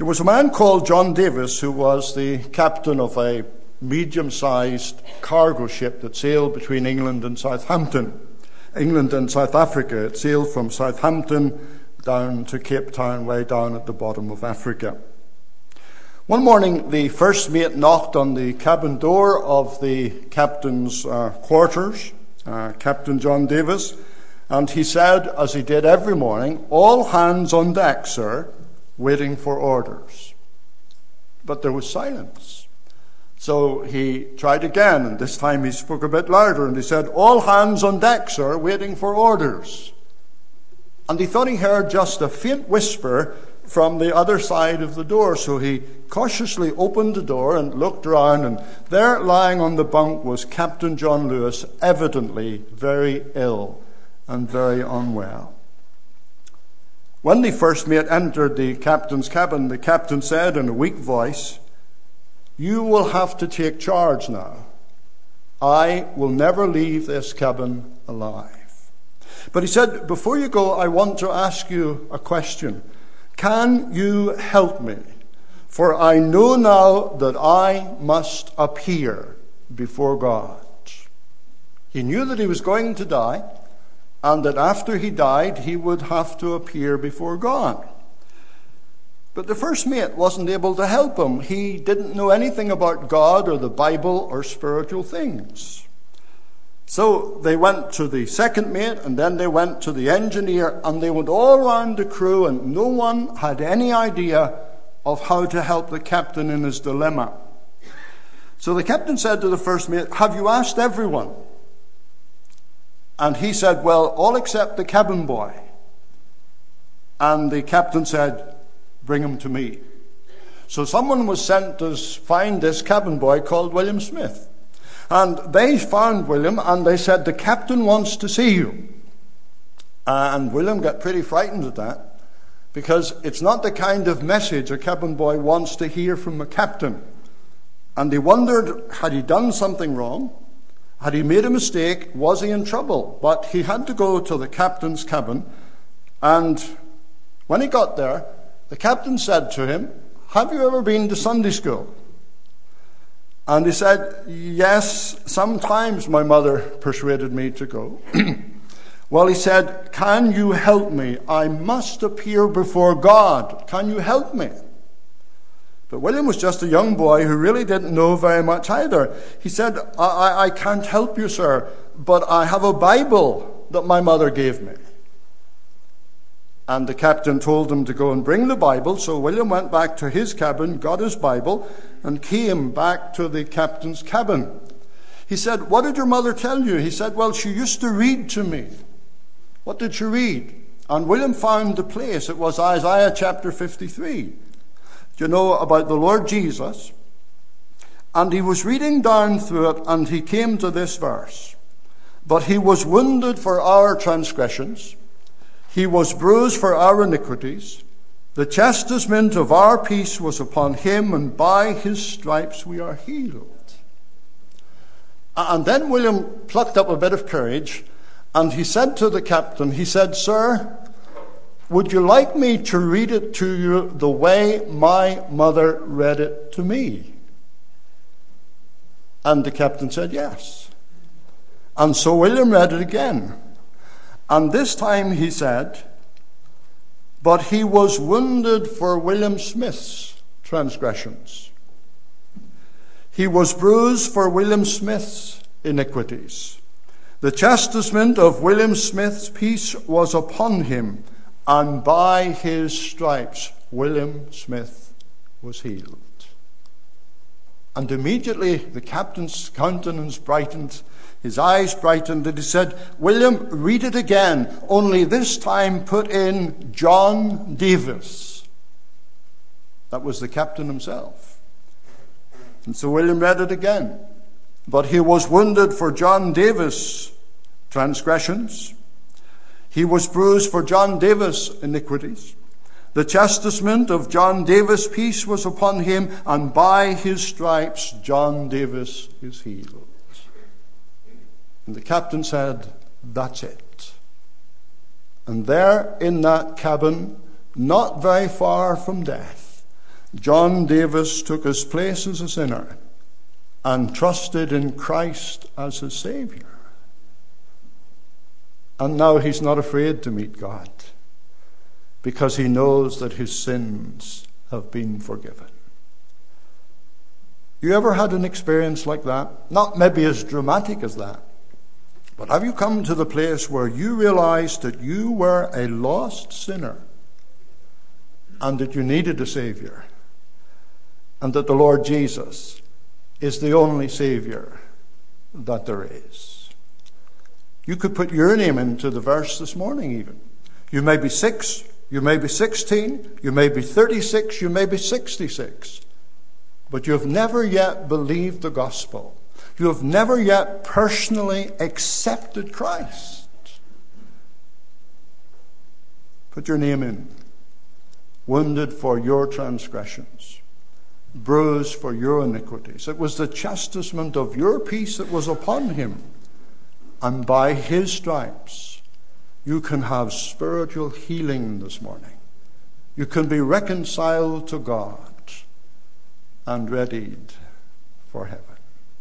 There was a man called John Davis who was the captain of a medium-sized cargo ship that sailed between England and South Africa. It sailed from Southampton down to Cape Town, way down at the bottom of Africa. One morning, the first mate knocked on the cabin door of the captain's quarters, Captain John Davis, and he said, as he did every morning, "All hands on deck, sir, waiting for orders." But there was silence. So he tried again, and this time he spoke a bit louder, and he said, "All hands on deck, sir, waiting for orders." And he thought he heard just a faint whisper from the other side of the door, so he cautiously opened the door and looked around, and there lying on the bunk was Captain John Lewis, evidently very ill and very unwell. When the first mate entered the captain's cabin, the captain said in a weak voice, "You will have to take charge now. I will never leave this cabin alive." But he said, "Before you go, I want to ask you a question. Can you help me? For I know now that I must appear before God." He knew that he was going to die, and that after he died, he would have to appear before God. But the first mate wasn't able to help him. He didn't know anything about God or the Bible or spiritual things. So they went to the second mate, and then they went to the engineer, and they went all around the crew, and no one had any idea of how to help the captain in his dilemma. So the captain said to the first mate, "Have you asked everyone?" And he said, "Well, all except the cabin boy." And the captain said, "Bring him to me." So someone was sent to find this cabin boy called William Smith. And they found William, and they said, "The captain wants to see you." And William got pretty frightened at that, because it's not the kind of message a cabin boy wants to hear from a captain. And he wondered, had he done something wrong? Had he made a mistake? Was he in trouble? But he had to go to the captain's cabin, and when he got there, the captain said to him, "Have you ever been to Sunday school?" And he said, "Yes, sometimes my mother persuaded me to go." Well, he said, "Can you help me? I must appear before God. Can you help me?" But William was just a young boy who really didn't know very much either. He said, I can't help you, sir, but I have a Bible that my mother gave me." And the captain told him to go and bring the Bible. So William went back to his cabin, got his Bible, and came back to the captain's cabin. He said, "What did your mother tell you?" He said, "Well, she used to read to me." "What did she read?" And William found the place. It was Isaiah chapter 53. You know, about the Lord Jesus. And he was reading down through it, and he came to this verse. "But he was wounded for our transgressions. He was bruised for our iniquities. The chastisement of our peace was upon him, and by his stripes we are healed." And then William plucked up a bit of courage, and he said to the captain, he said, "Sir, would you like me to read it to you the way my mother read it to me?" And the captain said yes. And so William read it again. And this time he said, "But he was wounded for William Smith's transgressions. He was bruised for William Smith's iniquities. The chastisement of William Smith's peace was upon him, and by his stripes William Smith was healed." And immediately the captain's countenance brightened, his eyes brightened, and he said, "William, read it again, only this time put in John Davis." That was the captain himself. And so William read it again. "But he was wounded for John Davis' transgressions. He was bruised for John Davis' iniquities. The chastisement of John Davis' peace was upon him, and by his stripes John Davis is healed." And the captain said, "That's it." And there in that cabin, not very far from death, John Davis took his place as a sinner and trusted in Christ as his Savior. And now he's not afraid to meet God because he knows that his sins have been forgiven. You ever had an experience like that? Not maybe as dramatic as that, but have you come to the place where you realized that you were a lost sinner and that you needed a Savior, and that the Lord Jesus is the only Savior that there is? You could put your name into the verse this morning even. You may be 6, you may be 16, you may be 36, you may be 66. But you have never yet believed the gospel. You have never yet personally accepted Christ. Put your name in. Wounded for your transgressions, bruised for your iniquities. It was the chastisement of your peace that was upon him. And by his stripes, you can have spiritual healing this morning. You can be reconciled to God and readied for heaven.